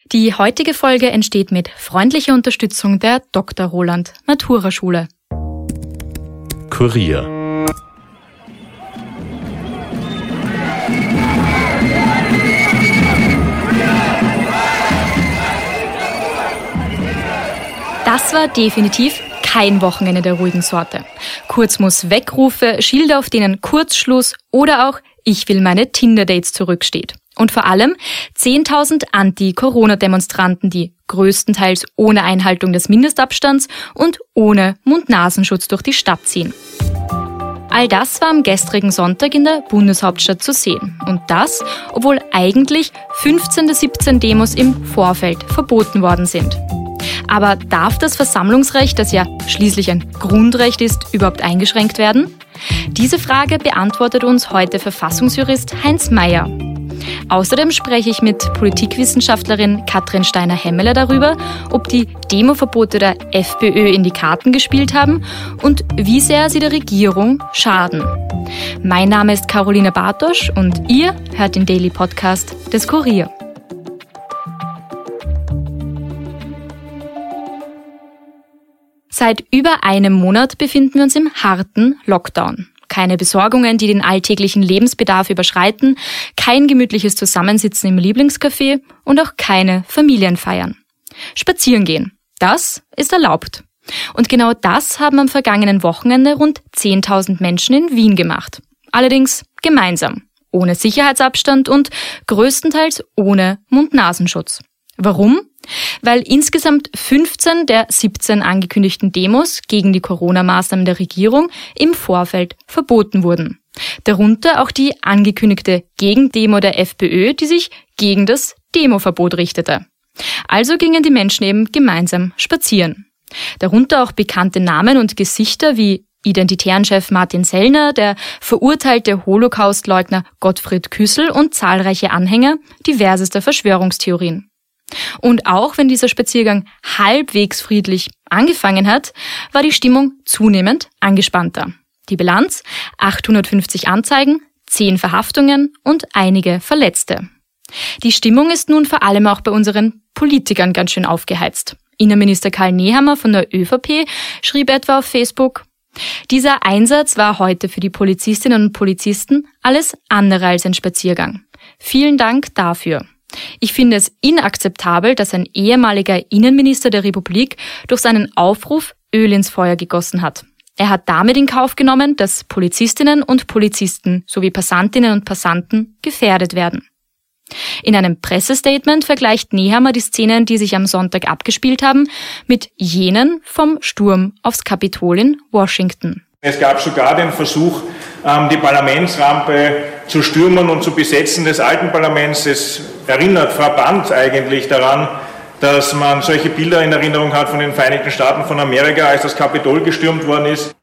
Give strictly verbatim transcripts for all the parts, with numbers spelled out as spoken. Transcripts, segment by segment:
Die heutige Folge entsteht mit freundlicher Unterstützung der Doktor Roland Matura-Schule. Kurier. Das war definitiv kein Wochenende der ruhigen Sorte. Kurz muss Wegrufe, Schilder, auf denen Kurzschluss oder auch Ich will meine Tinder-Dates zurücksteht. Und vor allem zehntausend Anti-Corona-Demonstranten, die größtenteils ohne Einhaltung des Mindestabstands und ohne Mund-Nasenschutz durch die Stadt ziehen. All das war am gestrigen Sonntag in der Bundeshauptstadt zu sehen. Und das, obwohl eigentlich fünfzehn der siebzehn Demos im Vorfeld verboten worden sind. Aber darf das Versammlungsrecht, das ja schließlich ein Grundrecht ist, überhaupt eingeschränkt werden? Diese Frage beantwortet uns heute Verfassungsjurist Heinz Mayer. Außerdem spreche ich mit Politikwissenschaftlerin Katrin Steiner-Hemmeler darüber, ob die Demoverbote der FPÖ in die Karten gespielt haben und wie sehr sie der Regierung schaden. Mein Name ist Carolina Bartosch und ihr hört den Daily Podcast des Kurier. Seit über einem Monat befinden wir uns im harten Lockdown. Keine Besorgungen, die den alltäglichen Lebensbedarf überschreiten, kein gemütliches Zusammensitzen im Lieblingscafé und auch keine Familienfeiern. Spazieren gehen, das ist erlaubt. Und genau das haben am vergangenen Wochenende rund zehntausend Menschen in Wien gemacht. Allerdings gemeinsam, ohne Sicherheitsabstand und größtenteils ohne Mund-Nasenschutz. Warum? Weil insgesamt fünfzehn der siebzehn angekündigten Demos gegen die Corona-Maßnahmen der Regierung im Vorfeld verboten wurden. Darunter auch die angekündigte Gegendemo der FPÖ, die sich gegen das Demoverbot richtete. Also gingen die Menschen eben gemeinsam spazieren. Darunter auch bekannte Namen und Gesichter wie Identitärenchef Martin Sellner, der verurteilte Holocaustleugner Gottfried Küssel und zahlreiche Anhänger diversester Verschwörungstheorien. Und auch wenn dieser Spaziergang halbwegs friedlich angefangen hat, war die Stimmung zunehmend angespannter. Die Bilanz: achthundertfünfzig Anzeigen, zehn Verhaftungen und einige Verletzte. Die Stimmung ist nun vor allem auch bei unseren Politikern ganz schön aufgeheizt. Innenminister Karl Nehammer von der ÖVP schrieb etwa auf Facebook: Dieser Einsatz war heute für die Polizistinnen und Polizisten alles andere als ein Spaziergang. Vielen Dank dafür. Ich finde es inakzeptabel, dass ein ehemaliger Innenminister der Republik durch seinen Aufruf Öl ins Feuer gegossen hat. Er hat damit in Kauf genommen, dass Polizistinnen und Polizisten sowie Passantinnen und Passanten gefährdet werden. In einem Pressestatement vergleicht Nehammer die Szenen, die sich am Sonntag abgespielt haben, mit jenen vom Sturm aufs Kapitol in Washington. Es gab sogar den Versuch, die Parlamentsrampe zu stürmen und zu besetzen des alten Parlaments. Es erinnert frappant eigentlich daran, dass man solche Bilder in Erinnerung hat von den Vereinigten Staaten von Amerika, als das Kapitol gestürmt worden ist.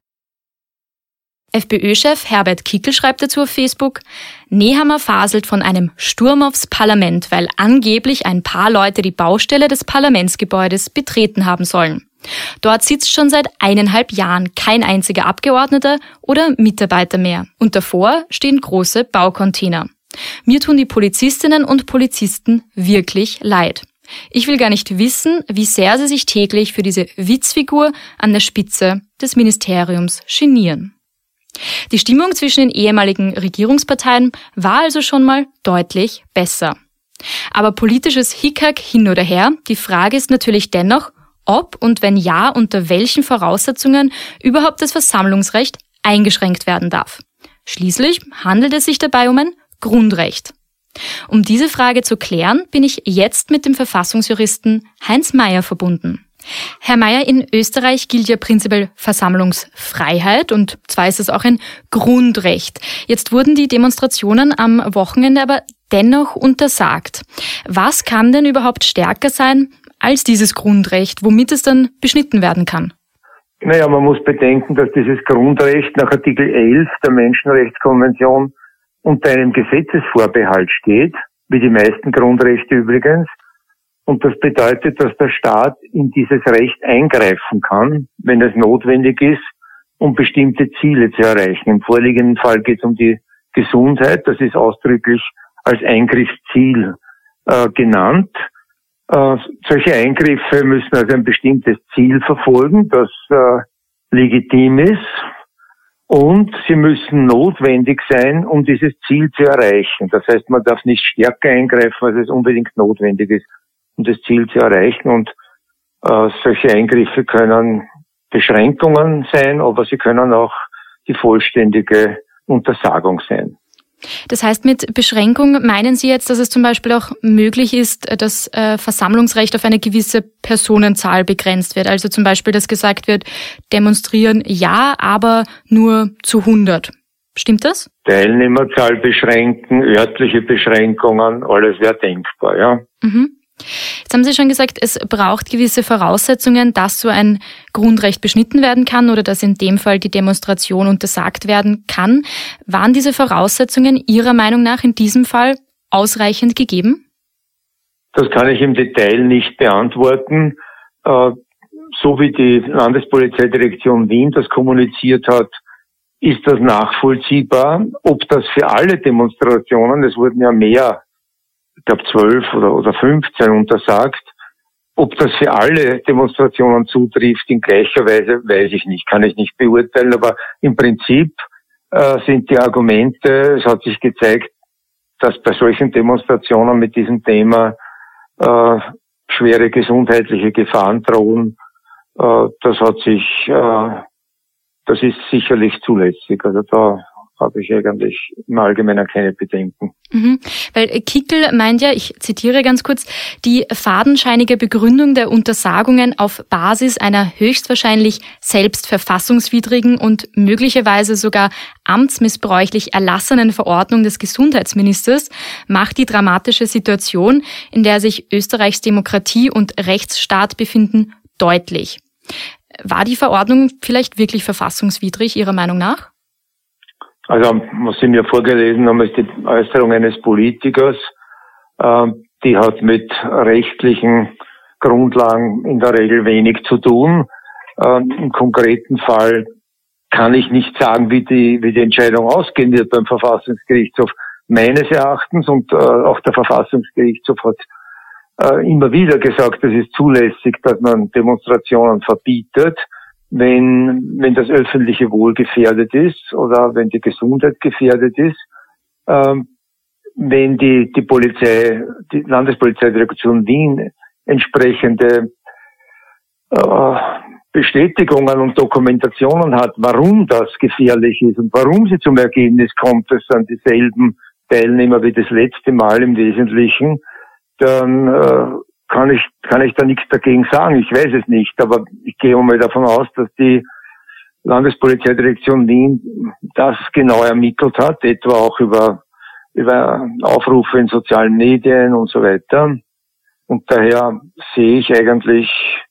FPÖ-Chef Herbert Kickl schreibt dazu auf Facebook: Nehammer faselt von einem Sturm aufs Parlament, weil angeblich ein paar Leute die Baustelle des Parlamentsgebäudes betreten haben sollen. Dort sitzt schon seit eineinhalb Jahren kein einziger Abgeordneter oder Mitarbeiter mehr. Und davor stehen große Baucontainer. Mir tun die Polizistinnen und Polizisten wirklich leid. Ich will gar nicht wissen, wie sehr sie sich täglich für diese Witzfigur an der Spitze des Ministeriums genieren. Die Stimmung zwischen den ehemaligen Regierungsparteien war also schon mal deutlich besser. Aber politisches Hickhack hin oder her, die Frage ist natürlich dennoch, ob und wenn ja, unter welchen Voraussetzungen überhaupt das Versammlungsrecht eingeschränkt werden darf. Schließlich handelt es sich dabei um ein Grundrecht. Um diese Frage zu klären, bin ich jetzt mit dem Verfassungsjuristen Heinz Mayer verbunden. Herr Mayer, in Österreich gilt ja prinzipiell Versammlungsfreiheit und zwar ist es auch ein Grundrecht. Jetzt wurden die Demonstrationen am Wochenende aber dennoch untersagt. Was kann denn überhaupt stärker sein als dieses Grundrecht, womit es dann beschnitten werden kann? Naja, man muss bedenken, dass dieses Grundrecht nach Artikel elf der Menschenrechtskonvention unter einem Gesetzesvorbehalt steht, wie die meisten Grundrechte übrigens. Und das bedeutet, dass der Staat in dieses Recht eingreifen kann, wenn es notwendig ist, um bestimmte Ziele zu erreichen. Im vorliegenden Fall geht es um die Gesundheit, das ist ausdrücklich als Eingriffsziel äh, genannt. Äh, solche Eingriffe müssen also ein bestimmtes Ziel verfolgen, das äh, legitim ist, und sie müssen notwendig sein, um dieses Ziel zu erreichen. Das heißt, man darf nicht stärker eingreifen, als es unbedingt notwendig ist, um das Ziel zu erreichen. Und äh, solche Eingriffe können Beschränkungen sein, aber sie können auch die vollständige Untersagung sein. Das heißt, mit Beschränkung meinen Sie jetzt, dass es zum Beispiel auch möglich ist, dass äh, Versammlungsrecht auf eine gewisse Personenzahl begrenzt wird? Also zum Beispiel, dass gesagt wird, demonstrieren ja, aber nur zu hundert. Stimmt das? Teilnehmerzahl beschränken, örtliche Beschränkungen, alles wäre denkbar, ja. Mhm. Jetzt haben Sie schon gesagt, es braucht gewisse Voraussetzungen, dass so ein Grundrecht beschnitten werden kann oder dass in dem Fall die Demonstration untersagt werden kann. Waren diese Voraussetzungen Ihrer Meinung nach in diesem Fall ausreichend gegeben? Das kann ich im Detail nicht beantworten. So wie die Landespolizeidirektion Wien das kommuniziert hat, ist das nachvollziehbar. Ob das für alle Demonstrationen, es wurden ja mehr, ich glaube zwölf oder, oder fünfzehn untersagt. Ob das für alle Demonstrationen zutrifft in gleicher Weise, weiß ich nicht, kann ich nicht beurteilen. Aber im Prinzip äh, sind die Argumente, es hat sich gezeigt, dass bei solchen Demonstrationen mit diesem Thema äh, schwere gesundheitliche Gefahren drohen. Äh, das hat sich, äh, das ist sicherlich zulässig. Also da habe ich eigentlich im Allgemeinen keine Bedenken. Mhm. Weil Kickl meint ja, ich zitiere ganz kurz, die fadenscheinige Begründung der Untersagungen auf Basis einer höchstwahrscheinlich selbst verfassungswidrigen und möglicherweise sogar amtsmissbräuchlich erlassenen Verordnung des Gesundheitsministers macht die dramatische Situation, in der sich Österreichs Demokratie und Rechtsstaat befinden, deutlich. War die Verordnung vielleicht wirklich verfassungswidrig, Ihrer Meinung nach? Also, was Sie mir vorgelesen haben, ist die Äußerung eines Politikers. Äh, die hat mit rechtlichen Grundlagen in der Regel wenig zu tun. Äh, im konkreten Fall kann ich nicht sagen, wie die, wie die Entscheidung ausgehen wird beim Verfassungsgerichtshof. Meines Erachtens, und äh, auch der Verfassungsgerichtshof hat äh, immer wieder gesagt, es ist zulässig, dass man Demonstrationen verbietet, wenn, wenn das öffentliche Wohl gefährdet ist oder wenn die Gesundheit gefährdet ist, ähm, wenn die, die Polizei, die Landespolizeidirektion Wien entsprechende äh, Bestätigungen und Dokumentationen hat, warum das gefährlich ist und warum sie zum Ergebnis kommt, dass dann dieselben Teilnehmer wie das letzte Mal im Wesentlichen, dann äh, kann ich, kann ich da nichts dagegen sagen. Ich weiß es nicht, aber ich gehe mal davon aus, dass die Landespolizeidirektion Wien das genau ermittelt hat, etwa auch über, über Aufrufe in sozialen Medien und so weiter. Und daher sehe ich eigentlich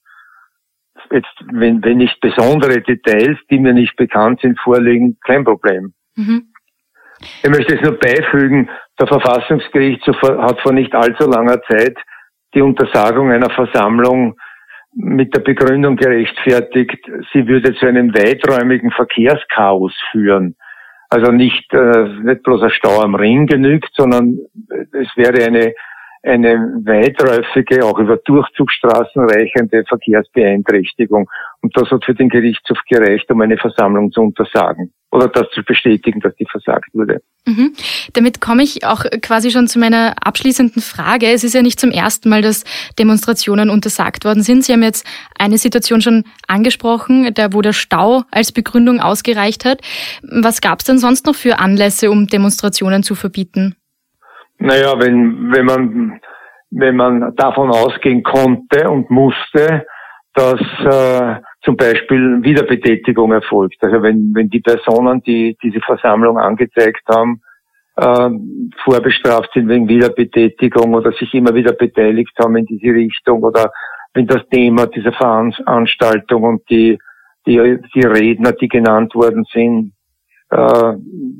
jetzt, wenn, wenn nicht besondere Details, die mir nicht bekannt sind, vorliegen, kein Problem. Mhm. Ich möchte es nur beifügen, der Verfassungsgerichtshof hat vor nicht allzu langer Zeit die Untersagung einer Versammlung mit der Begründung gerechtfertigt, sie würde zu einem weiträumigen Verkehrschaos führen. Also nicht, äh, nicht bloß ein Stau am Ring genügt, sondern es wäre eine, eine weitläufige, auch über Durchzugsstraßen reichende Verkehrsbeeinträchtigung. Und das hat für den Gerichtshof gereicht, um eine Versammlung zu untersagen. Oder das zu bestätigen, dass die versagt wurde. Mhm. Damit komme ich auch quasi schon zu meiner abschließenden Frage. Es ist ja nicht zum ersten Mal, dass Demonstrationen untersagt worden sind. Sie haben jetzt eine Situation schon angesprochen, da wo der Stau als Begründung ausgereicht hat. Was gab es denn sonst noch für Anlässe, um Demonstrationen zu verbieten? Naja, wenn, wenn man, wenn man davon ausgehen konnte und musste, dass äh, zum Beispiel Wiederbetätigung erfolgt. Also wenn, wenn die Personen, die diese Versammlung angezeigt haben, äh, vorbestraft sind wegen Wiederbetätigung oder sich immer wieder beteiligt haben in diese Richtung, oder wenn das Thema dieser Veranstaltung und die, die, die Redner, die genannt worden sind, äh,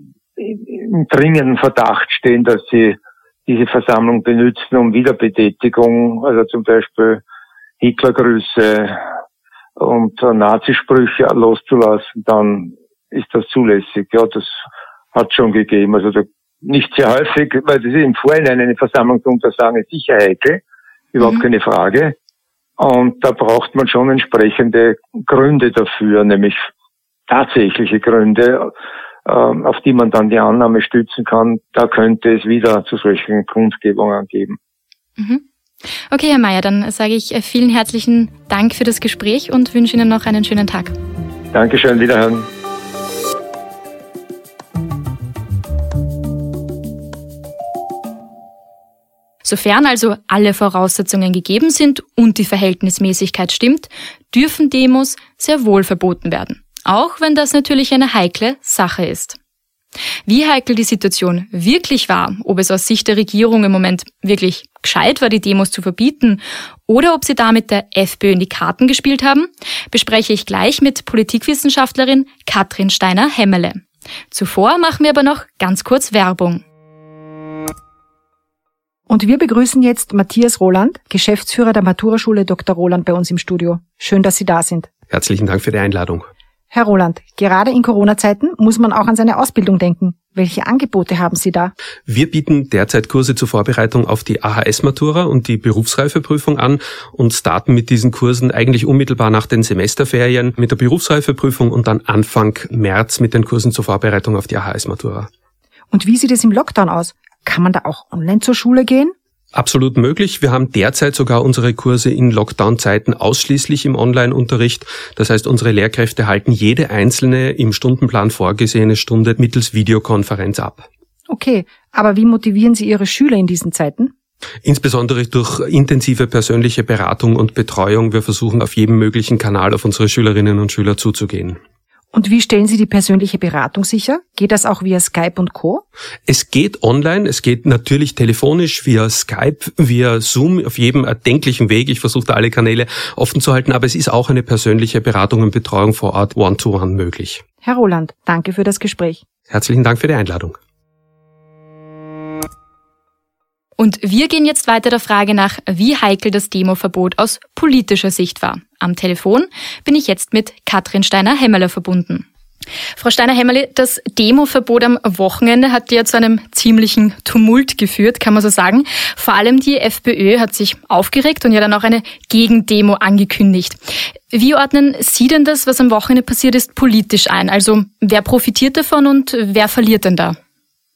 im dringenden Verdacht stehen, dass sie diese Versammlung benutzen, um Wiederbetätigung, also zum Beispiel Hitlergrüße und Nazisprüche loszulassen, dann ist das zulässig. Ja, das hat schon gegeben. Also da, nicht sehr häufig, weil das ist im Vorhinein eine Versammlung zu untersagen, ist sicher heikel. Überhaupt Mhm. keine Frage. Und da braucht man schon entsprechende Gründe dafür, nämlich tatsächliche Gründe, auf die man dann die Annahme stützen kann, da könnte es wieder zu solchen Kundgebungen geben. Mhm. Okay, Herr Mayer, dann sage ich vielen herzlichen Dank für das Gespräch und wünsche Ihnen noch einen schönen Tag. Dankeschön, wiederhören. Sofern also alle Voraussetzungen gegeben sind und die Verhältnismäßigkeit stimmt, dürfen Demos sehr wohl verboten werden. Auch wenn das natürlich eine heikle Sache ist. Wie heikel die Situation wirklich war, ob es aus Sicht der Regierung im Moment wirklich gescheit war, die Demos zu verbieten oder ob sie damit der FPÖ in die Karten gespielt haben, bespreche ich gleich mit Politikwissenschaftlerin Katrin Steiner-Hemmele. Zuvor machen wir aber noch ganz kurz Werbung. Und wir begrüßen jetzt Matthias Roland, Geschäftsführer der Maturaschule Doktor Roland bei uns im Studio. Schön, dass Sie da sind. Herzlichen Dank für die Einladung. Herr Roland, gerade in Corona-Zeiten muss man auch an seine Ausbildung denken. Welche Angebote haben Sie da? Wir bieten derzeit Kurse zur Vorbereitung auf die A H S-Matura und die Berufsreifeprüfung an und starten mit diesen Kursen eigentlich unmittelbar nach den Semesterferien mit der Berufsreifeprüfung und dann Anfang März mit den Kursen zur Vorbereitung auf die A H S-Matura. Und wie sieht es im Lockdown aus? Kann man da auch online zur Schule gehen? Absolut möglich. Wir haben derzeit sogar unsere Kurse in Lockdown-Zeiten ausschließlich im Online-Unterricht. Das heißt, unsere Lehrkräfte halten jede einzelne im Stundenplan vorgesehene Stunde mittels Videokonferenz ab. Okay, aber wie motivieren Sie Ihre Schüler in diesen Zeiten? Insbesondere durch intensive persönliche Beratung und Betreuung. Wir versuchen auf jedem möglichen Kanal auf unsere Schülerinnen und Schüler zuzugehen. Und wie stellen Sie die persönliche Beratung sicher? Geht das auch via Skype und Co.? Es geht online, es geht natürlich telefonisch, via Skype, via Zoom, auf jedem erdenklichen Weg. Ich versuche da alle Kanäle offen zu halten, aber es ist auch eine persönliche Beratung und Betreuung vor Ort One-to-One möglich. Herr Roland, danke für das Gespräch. Herzlichen Dank für die Einladung. Und wir gehen jetzt weiter der Frage nach, wie heikel das Demoverbot aus politischer Sicht war. Am Telefon bin ich jetzt mit Katrin Steiner-Hemmele verbunden. Frau Steiner-Hemmele, das Demoverbot am Wochenende hat ja zu einem ziemlichen Tumult geführt, kann man so sagen. Vor allem die FPÖ hat sich aufgeregt und ja dann auch eine Gegendemo angekündigt. Wie ordnen Sie denn das, was am Wochenende passiert ist, politisch ein? Also wer profitiert davon und wer verliert denn da?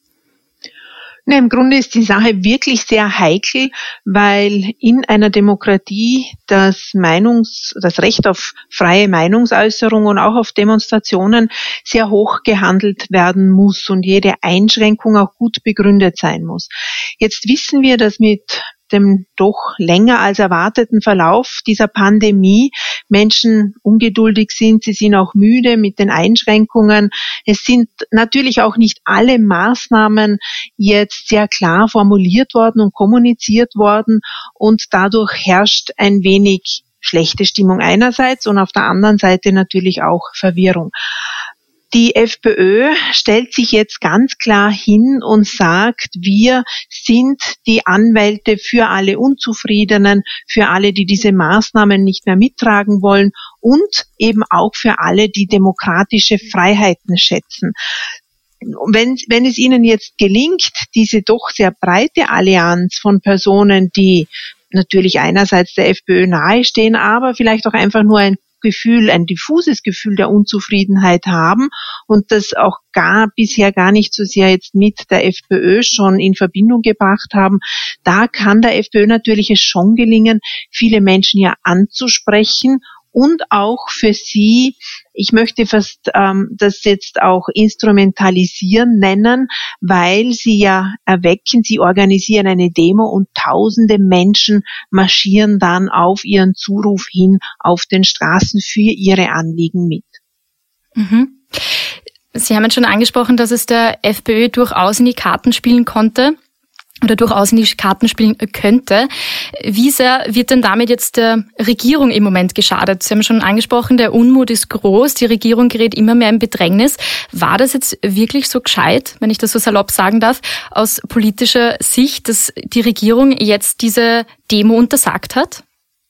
Na, im Grunde ist die Sache wirklich sehr heikel, weil in einer Demokratie das Meinungs, das Recht auf freie Meinungsäußerung und auch auf Demonstrationen sehr hoch gehandelt werden muss und jede Einschränkung auch gut begründet sein muss. Jetzt wissen wir, dass mit dem doch länger als erwarteten Verlauf dieser Pandemie Menschen ungeduldig sind, sie sind auch müde mit den Einschränkungen. Es sind natürlich auch nicht alle Maßnahmen jetzt sehr klar formuliert worden und kommuniziert worden und dadurch herrscht ein wenig schlechte Stimmung einerseits und auf der anderen Seite natürlich auch Verwirrung. Die FPÖ stellt sich jetzt ganz klar hin und sagt, wir sind die Anwälte für alle Unzufriedenen, für alle, die diese Maßnahmen nicht mehr mittragen wollen und eben auch für alle, die demokratische Freiheiten schätzen. Wenn, wenn es Ihnen jetzt gelingt, diese doch sehr breite Allianz von Personen, die natürlich einerseits der FPÖ nahestehen, aber vielleicht auch einfach nur ein Gefühl, ein diffuses Gefühl der Unzufriedenheit haben und das auch gar bisher gar nicht so sehr jetzt mit der FPÖ schon in Verbindung gebracht haben, da kann der FPÖ natürlich es schon gelingen, viele Menschen ja anzusprechen und auch für sie, ich möchte fast ähm, das jetzt auch instrumentalisieren nennen, weil sie ja erwecken, sie organisieren eine Demo und tausende Menschen marschieren dann auf ihren Zuruf hin auf den Straßen für ihre Anliegen mit. Mhm. Sie haben jetzt schon angesprochen, dass es der FPÖ durchaus in die Karten spielen konnte. Oder durchaus in die Karten spielen könnte. Wie sehr wird denn damit jetzt der Regierung im Moment geschadet? Sie haben schon angesprochen, der Unmut ist groß, die Regierung gerät immer mehr in Bedrängnis. War das jetzt wirklich so gescheit, wenn ich das so salopp sagen darf, aus politischer Sicht, dass die Regierung jetzt diese Demo untersagt hat?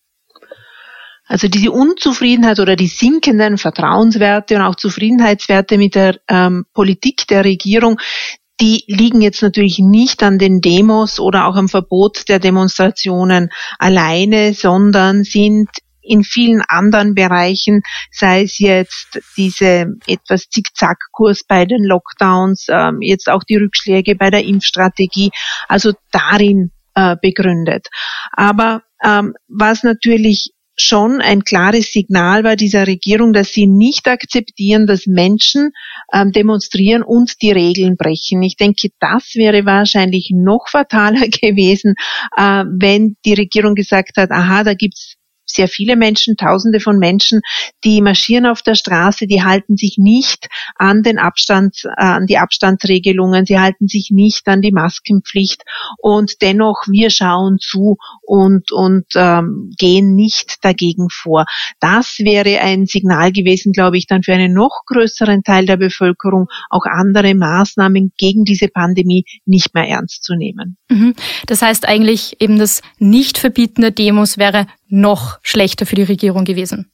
Also diese Unzufriedenheit oder die sinkenden Vertrauenswerte und auch Zufriedenheitswerte mit der ähm, Politik der Regierung, Die liegen jetzt natürlich nicht an den Demos oder auch am Verbot der Demonstrationen alleine, sondern sind in vielen anderen Bereichen, sei es jetzt diese etwas Zickzackkurs bei den Lockdowns, ähm, jetzt auch die Rückschläge bei der Impfstrategie, also darin äh, begründet. Aber ähm, was natürlich schon ein klares Signal war dieser Regierung, dass sie nicht akzeptieren, dass Menschen ähm, demonstrieren und die Regeln brechen. Ich denke, das wäre wahrscheinlich noch fataler gewesen, äh, wenn die Regierung gesagt hat, aha, da gibt's sehr viele Menschen, Tausende von Menschen, die marschieren auf der Straße, die halten sich nicht an den Abstand, äh, an die Abstandsregelungen, sie halten sich nicht an die Maskenpflicht und dennoch wir schauen zu und und ähm, gehen nicht dagegen vor. Das wäre ein Signal gewesen, glaube ich, dann für einen noch größeren Teil der Bevölkerung, auch andere Maßnahmen gegen diese Pandemie nicht mehr ernst zu nehmen. Mhm. Das heißt eigentlich eben das Nichtverbieten der Demos wäre noch schlechter für die Regierung gewesen?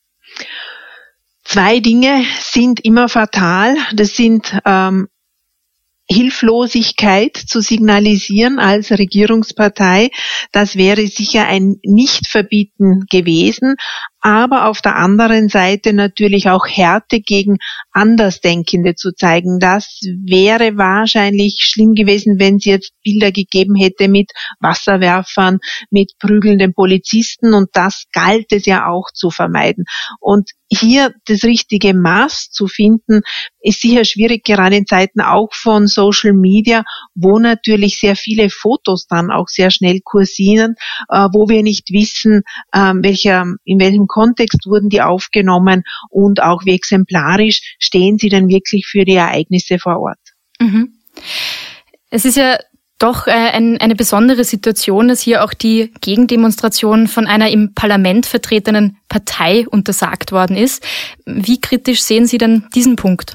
Zwei Dinge sind immer fatal. Das sind ähm, Hilflosigkeit zu signalisieren als Regierungspartei. Das wäre sicher ein Nichtverbieten gewesen. Aber auf der anderen Seite natürlich auch Härte gegen Andersdenkende zu zeigen. Das wäre wahrscheinlich schlimm gewesen, wenn es jetzt Bilder gegeben hätte mit Wasserwerfern, mit prügelnden Polizisten, und das galt es ja auch zu vermeiden. Und hier das richtige Maß zu finden, ist sicher schwierig, gerade in Zeiten auch von Social Media, wo natürlich sehr viele Fotos dann auch sehr schnell kursieren, äh, wo wir nicht wissen, äh, welcher, in welchem Kontext wurden die aufgenommen und auch wie exemplarisch stehen sie denn wirklich für die Ereignisse vor Ort. Mhm. Es ist ja doch äh, ein, eine besondere Situation, dass hier auch die Gegendemonstration von einer im Parlament vertretenen Partei untersagt worden ist. Wie kritisch sehen Sie denn diesen Punkt?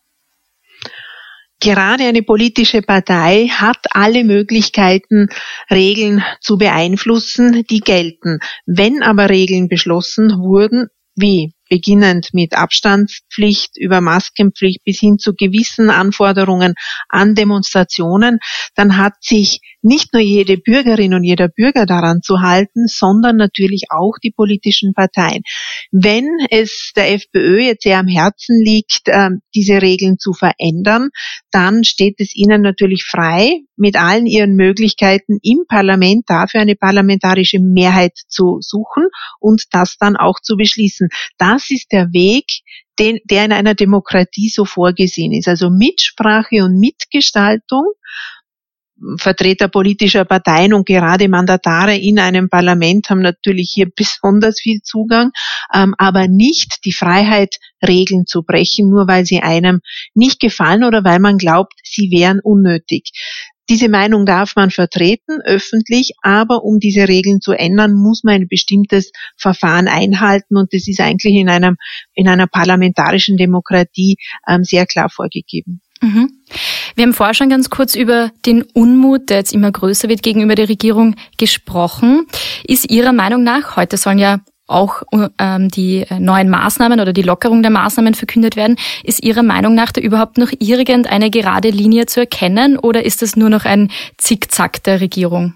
Gerade eine politische Partei hat alle Möglichkeiten, Regeln zu beeinflussen, die gelten. Wenn aber Regeln beschlossen wurden, wie beginnend mit Abstandspflicht über Maskenpflicht bis hin zu gewissen Anforderungen an Demonstrationen, dann hat sich nicht nur jede Bürgerin und jeder Bürger daran zu halten, sondern natürlich auch die politischen Parteien. Wenn es der FPÖ jetzt sehr am Herzen liegt, diese Regeln zu verändern, dann steht es ihnen natürlich frei, mit allen ihren Möglichkeiten im Parlament dafür eine parlamentarische Mehrheit zu suchen und das dann auch zu beschließen. Das ist der Weg, den, der in einer Demokratie so vorgesehen ist. Also Mitsprache und Mitgestaltung. Vertreter politischer Parteien und gerade Mandatare in einem Parlament haben natürlich hier besonders viel Zugang, ähm, aber nicht die Freiheit, Regeln zu brechen, nur weil sie einem nicht gefallen oder weil man glaubt, sie wären unnötig. Diese Meinung darf man vertreten, öffentlich, aber um diese Regeln zu ändern, muss man ein bestimmtes Verfahren einhalten und das ist eigentlich in einem, in einer parlamentarischen Demokratie ähm, sehr klar vorgegeben. Mhm. Wir haben vorher schon ganz kurz über den Unmut, der jetzt immer größer wird, gegenüber der Regierung gesprochen. Ist Ihrer Meinung nach, heute sollen ja auch ähm, die neuen Maßnahmen oder die Lockerung der Maßnahmen verkündet werden, ist Ihrer Meinung nach da überhaupt noch irgendeine gerade Linie zu erkennen oder ist das nur noch ein Zickzack der Regierung?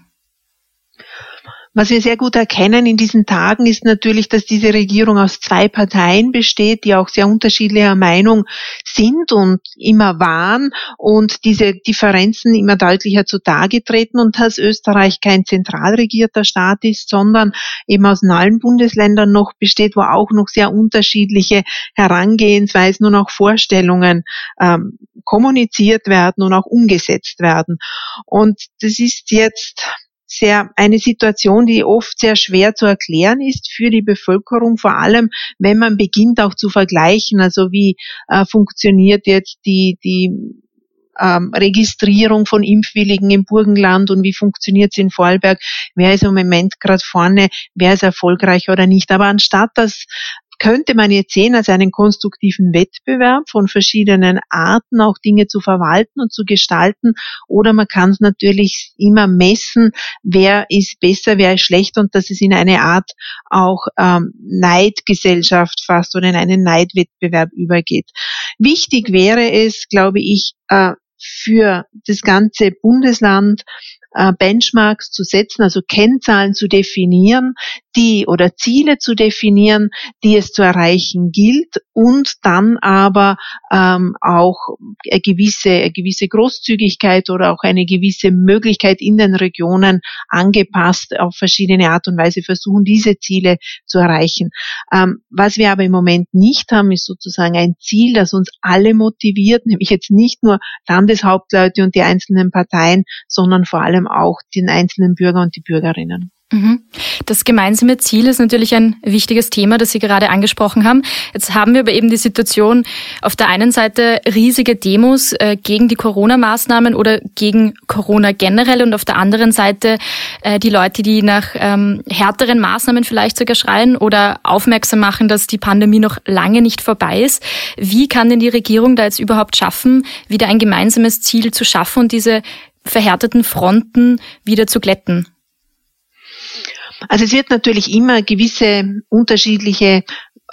Was wir sehr gut erkennen in diesen Tagen ist natürlich, dass diese Regierung aus zwei Parteien besteht, die auch sehr unterschiedlicher Meinung sind und immer waren und diese Differenzen immer deutlicher zutage treten und dass Österreich kein zentral regierter Staat ist, sondern eben aus allen Bundesländern noch besteht, wo auch noch sehr unterschiedliche Herangehensweisen und auch Vorstellungen ähm, kommuniziert werden und auch umgesetzt werden. Und das ist jetzt sehr eine Situation, die oft sehr schwer zu erklären ist für die Bevölkerung, vor allem wenn man beginnt auch zu vergleichen, also wie äh, funktioniert jetzt die die ähm, Registrierung von Impfwilligen im Burgenland und wie funktioniert es in Vorarlberg, wer ist im Moment gerade vorne, wer ist erfolgreich oder nicht. Aber anstatt das könnte man jetzt sehen als einen konstruktiven Wettbewerb von verschiedenen Arten, auch Dinge zu verwalten und zu gestalten. Oder man kann es natürlich immer messen, wer ist besser, wer ist schlechter und dass es in eine Art auch ähm, Neidgesellschaft fast oder in einen Neidwettbewerb übergeht. Wichtig wäre es, glaube ich, äh, für das ganze Bundesland Benchmarks zu setzen, also Kennzahlen zu definieren, die oder Ziele zu definieren, die es zu erreichen gilt und dann aber ähm, auch eine gewisse, eine gewisse Großzügigkeit oder auch eine gewisse Möglichkeit in den Regionen angepasst auf verschiedene Art und Weise versuchen, diese Ziele zu erreichen. Ähm, was wir aber im Moment nicht haben, ist sozusagen ein Ziel, das uns alle motiviert, nämlich jetzt nicht nur Landeshauptleute und die einzelnen Parteien, sondern vor allem auch den einzelnen Bürger und die Bürgerinnen. Das gemeinsame Ziel ist natürlich ein wichtiges Thema, das Sie gerade angesprochen haben. Jetzt haben wir aber eben die Situation, auf der einen Seite riesige Demos äh, gegen die Corona-Maßnahmen oder gegen Corona generell und auf der anderen Seite äh, die Leute, die nach ähm, härteren Maßnahmen vielleicht sogar schreien oder aufmerksam machen, dass die Pandemie noch lange nicht vorbei ist. Wie kann denn die Regierung da jetzt überhaupt schaffen, wieder ein gemeinsames Ziel zu schaffen und diese verhärteten Fronten wieder zu glätten? Also es wird natürlich immer gewisse unterschiedliche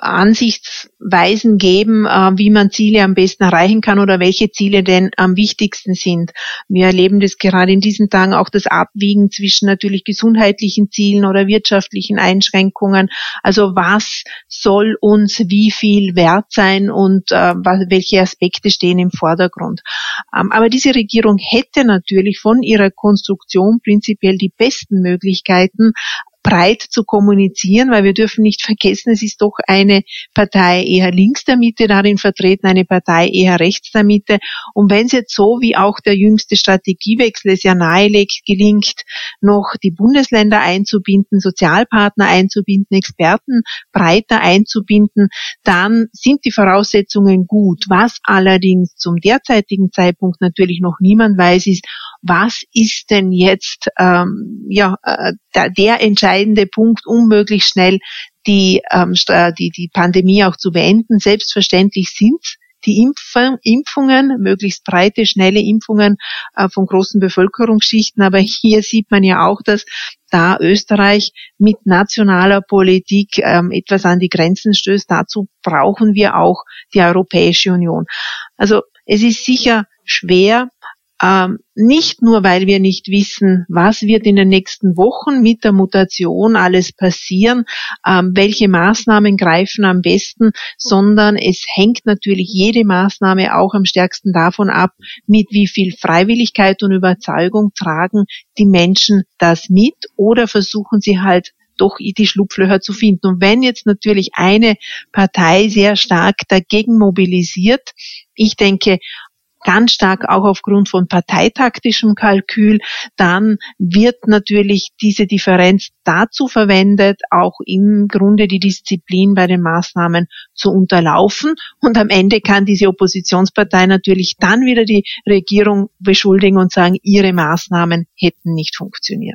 Ansichtsweisen geben, wie man Ziele am besten erreichen kann oder welche Ziele denn am wichtigsten sind. Wir erleben das gerade in diesen Tagen auch das Abwiegen zwischen natürlich gesundheitlichen Zielen oder wirtschaftlichen Einschränkungen. Also was soll uns wie viel wert sein und äh, welche Aspekte stehen im Vordergrund. Ähm, aber diese Regierung hätte natürlich von ihrer Konstruktion prinzipiell die besten Möglichkeiten, breit zu kommunizieren, weil wir dürfen nicht vergessen, es ist doch eine Partei eher links der Mitte darin vertreten, eine Partei eher rechts der Mitte. Und wenn es jetzt so, wie auch der jüngste Strategiewechsel es ja nahelegt, gelingt, noch die Bundesländer einzubinden, Sozialpartner einzubinden, Experten breiter einzubinden, dann sind die Voraussetzungen gut. Was allerdings zum derzeitigen Zeitpunkt natürlich noch niemand weiß, ist, was ist denn jetzt ähm, ja äh, der, der entscheidende Punkt, um möglichst schnell die, ähm, die, die Pandemie auch zu beenden. Selbstverständlich sind die Impf- Impfungen, möglichst breite, schnelle Impfungen äh, von großen Bevölkerungsschichten. Aber hier sieht man ja auch, dass da Österreich mit nationaler Politik ähm, etwas an die Grenzen stößt. Dazu brauchen wir auch die Europäische Union. Also es ist sicher schwer, Ähm, nicht nur, weil wir nicht wissen, was wird in den nächsten Wochen mit der Mutation alles passieren, ähm, welche Maßnahmen greifen am besten, sondern es hängt natürlich jede Maßnahme auch am stärksten davon ab, mit wie viel Freiwilligkeit und Überzeugung tragen die Menschen das mit oder versuchen sie halt doch die Schlupflöcher zu finden. Und wenn jetzt natürlich eine Partei sehr stark dagegen mobilisiert, ich denke, ganz stark auch aufgrund von parteitaktischem Kalkül, dann wird natürlich diese Differenz dazu verwendet, auch im Grunde die Disziplin bei den Maßnahmen zu unterlaufen. Und am Ende kann diese Oppositionspartei natürlich dann wieder die Regierung beschuldigen und sagen, ihre Maßnahmen hätten nicht funktioniert.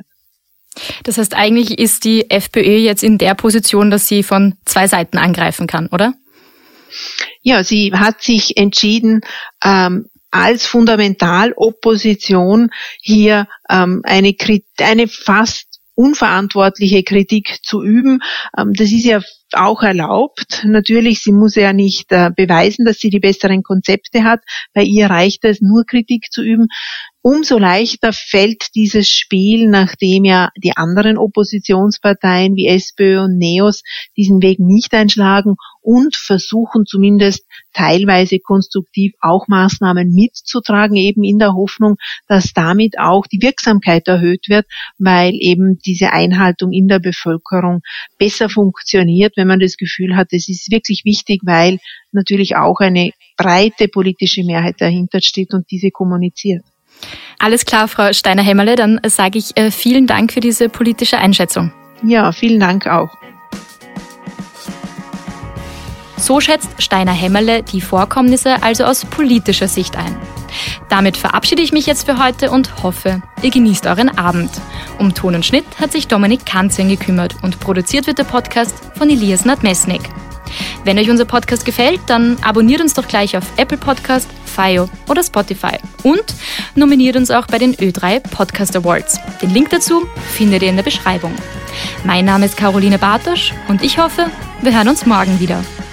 Das heißt, eigentlich ist die FPÖ jetzt in der Position, dass sie von zwei Seiten angreifen kann, oder? Ja, sie hat sich entschieden, ähm, als Fundamentalopposition hier ähm, eine, eine fast unverantwortliche Kritik zu üben. Ähm, das ist ja auch erlaubt. Natürlich, sie muss ja nicht äh, beweisen, dass sie die besseren Konzepte hat. Bei ihr reicht es, nur Kritik zu üben. Umso leichter fällt dieses Spiel, nachdem ja die anderen Oppositionsparteien wie SPÖ und NEOS diesen Weg nicht einschlagen und versuchen zumindest teilweise konstruktiv auch Maßnahmen mitzutragen, eben in der Hoffnung, dass damit auch die Wirksamkeit erhöht wird, weil eben diese Einhaltung in der Bevölkerung besser funktioniert, wenn man das Gefühl hat, es ist wirklich wichtig, weil natürlich auch eine breite politische Mehrheit dahinter steht und diese kommuniziert. Alles klar, Frau Steiner-Hämmerle, dann sage ich äh, vielen Dank für diese politische Einschätzung. Ja, vielen Dank auch. So schätzt Steiner-Hämmerle die Vorkommnisse also aus politischer Sicht ein. Damit verabschiede ich mich jetzt für heute und hoffe, ihr genießt euren Abend. Um Ton und Schnitt hat sich Dominik Kanzian gekümmert und produziert wird der Podcast von Elias Nadmesnik. Wenn euch unser Podcast gefällt, dann abonniert uns doch gleich auf Apple Podcast, Fio oder Spotify und nominiert uns auch bei den Ö drei Podcast Awards. Den Link dazu findet ihr in der Beschreibung. Mein Name ist Caroline Bartosch und ich hoffe, wir hören uns morgen wieder.